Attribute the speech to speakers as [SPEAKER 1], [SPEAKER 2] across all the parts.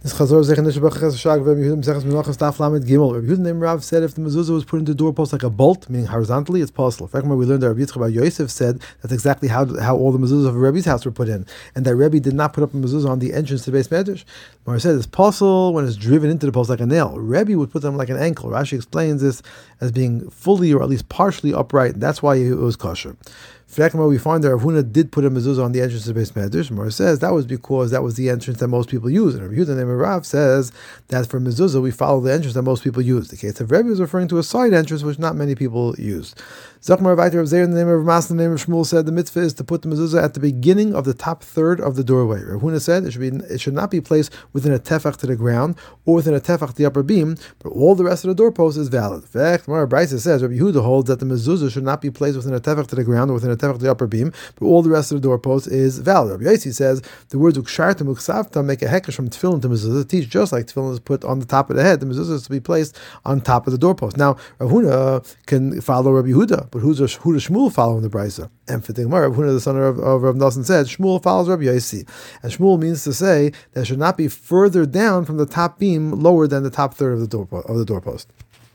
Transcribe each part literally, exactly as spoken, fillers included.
[SPEAKER 1] This Chazor Zech Nishbach Ches Shag Rabbi Yehuda Mesechus Menachos Daf Lamed Gimel. Rabbi Yehuda named Rav said if the mezuzah was put into the doorpost like a bolt, meaning horizontally, it's possible. In fact, we learned that Rabbi Yitzchak Bar Yosef said that's exactly how how all the mezuzahs of Rebbe's house were put in, and that Rebbe did not put up a mezuzah on the entrance to the Beis Medrash. Mar said it's possible when it's driven into the post like a nail. Rebbe would put them like an ankle. Rashi explains this as being fully or at least partially upright, and that's why it was kosher. We find that Rav Huna did put a mezuzah on the entrance to the Beis Medrash. Mar says that was because that was the entrance that most people use. And Rabbi Yehuda named Rav says that for mezuzah we follow the entrance that most people use. The case of Rebbe is referring to a side entrance which not many people use. Zachmar Vayter of Zeir in the name of Mas in the name of Shmuel said the mitzvah is to put the mezuzah at the beginning of the top third of the doorway. Rav Huna said it should be it should not be placed within a tefach to the ground or within a tefach to the upper beam, but all the rest of the doorpost is valid. In fact, Mar Brisa says Rabbi Yehuda holds that the mezuzah should not be placed within a tefach to the ground or within a tefach to the upper beam, but all the rest of the doorpost is valid. Rabbi Yossi says the words ukshartam uksavta make a hekesh from tefillin to mezuzah. Teach just like tefillin is put on the top of the head, the mezuzah is to be placed on top of the doorpost. Now Rav Huna can follow Rabbi Yehuda, but who's who does Shmuel follow in the Brisa? And for the Gemara, Rav Huna the son of, of Rav Nosson said Shmuel follows Rabbi Yossi, and Shmuel means to say that it should not be further down from the top beam, lower than the top third of the door of the doorpost.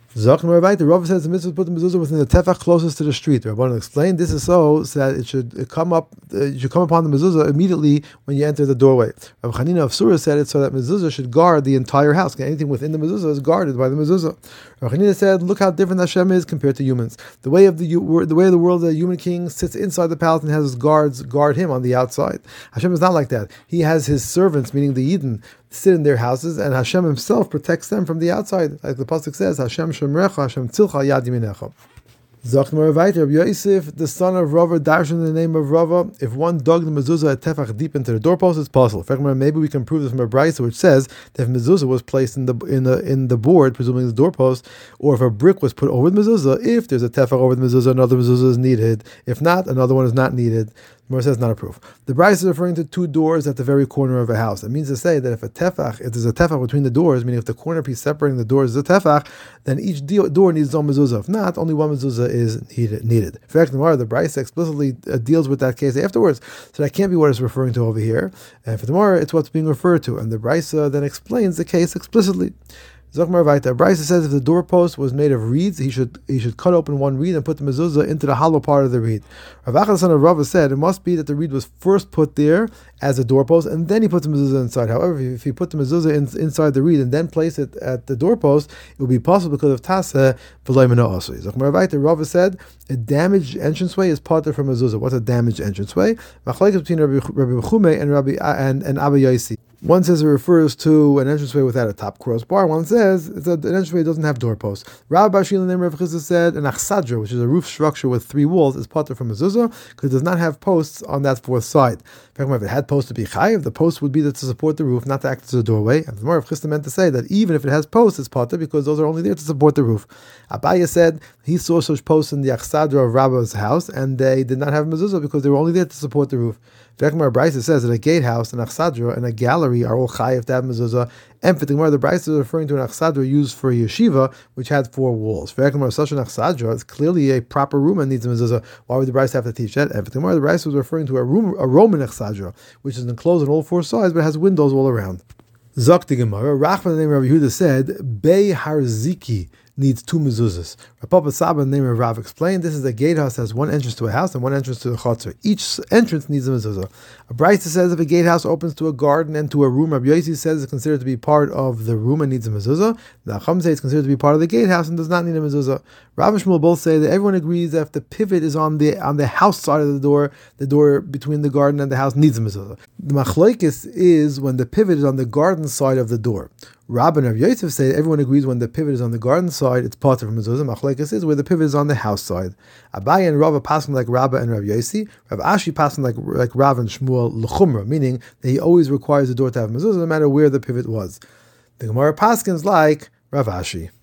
[SPEAKER 1] The Rav says the mitzvah put the mezuzah within the tefach closest to the street. The Rabbanan explained this is so, so that it should come up, uh, you should come upon the mezuzah immediately when you enter the doorway. Rav Chanina of Surah said it so that mezuzah should guard the entire house. Anything within the mezuzah is guarded by the mezuzah. Rav Chanina said, "Look how different Hashem is compared to humans. The way of the the way of the world, the human king sits inside the palace and has his guards guard him on the outside. Hashem is not like that. He has his servants, meaning the Yidden, sit in their houses, and Hashem Himself protects them from the outside, like the pasuk says, "Hashem shemrecha, Hashem tzilcha yad yaminecha." Zachmar Vayter, Rabbi Yosef, the son of Rava, darshan in the name of Rava. If one dug the mezuzah at tefach deep into the doorpost, it's possible. Maybe we can prove this from a brisa which says that if mezuzah was placed in the in the in the board, presumably the doorpost, or if a brick was put over the mezuzah, if there's a tefach over the mezuzah, another mezuzah is needed. If not, another one is not needed. Gemara says not a proof. The brisa is referring to two doors at the very corner of a house. It means to say that if a tefach, if there's a tefach between the doors, meaning if the corner piece separating the doors is a tefach, then each door needs its own mezuzah. If not, only one mezuzah is needed. In fact, the brisa explicitly uh, deals with that case afterwards, so that can't be what it's referring to over here. And for the Gemara, it's what's being referred to, and the brisa then explains the case explicitly. Zachmar Vayta, Brisa says if the doorpost was made of reeds, he should he should cut open one reed and put the mezuzah into the hollow part of the reed. Rav Acha, the son of Rava, said it must be that the reed was first put there as a doorpost and then he put the mezuzah inside. However, if he put the mezuzah in, inside the reed and then place it at the doorpost, it would be possible because of tasa v'lo mina asui. Zachmar Vayta, Rava said a damaged entranceway is parted from mezuzah. What's a damaged entranceway? Machlekes between Rabbi Mechume and Rabbi and and Abba Yossi. One says it refers to an entranceway without a top crossbar. One says it's a, an entranceway doesn't have doorposts. Rabbi Bashil, the name of Rav Chisda, said an achsadra, which is a roof structure with three walls, is parted from mezuzah because it does not have posts on that fourth side. In fact, if it had posts to be chayiv, the post would be to support the roof, not to act as a doorway. And the more Rav Chisda meant to say that even if it has posts, it's parted because those are only there to support the roof. Abaya said he saw such posts in the achsadra of Rabba's house, and they did not have mezuzah because they were only there to support the roof. In fact, Brisa says that a gatehouse, an achsadra, and a gallery are all chayiv to have mezuzah. And for the Gemara, the Brisa is referring to an achsadra used for a yeshiva, which had four walls. For the such an achsadra is clearly a proper room and needs a mezuzah. Why would the Brisa have to teach that? And for the Gemara, the Brisa was referring to a room, a Roman achsadra, which is enclosed on all four sides but has windows all around. Zok the Gemara, Rachman, the name of Rabbi Yehuda, said, Bei Harziki needs two mezuzahs. Rav Papa Saba, the name of Rav, explained this is a gatehouse that has one entrance to a house and one entrance to the chutzner. Each entrance needs a mezuzah. A Brisa says if a gatehouse opens to a garden and to a room, Rabbi Yossi says it's considered to be part of the room and needs a mezuzah. The Chacham say it's considered to be part of the gatehouse and does not need a mezuzah. Rav and Shmuel both say that everyone agrees that if the pivot is on the on the house side of the door, the door between the garden and the house needs a mezuzah. The machlokes is when the pivot is on the garden side of the door. Rabbi and Rav Yosef say everyone agrees when the pivot is on the garden side, it's part of mezuzah. Machlekes is where the pivot is on the house side. Abaye and Rava passing like Rabbi and Rav Yossi. Rav Ashi passing like like Rav and Shmuel l'chumra, meaning that he always requires the door to have mezuzah no matter where the pivot was. The Gemara paskins like Rav Ashi.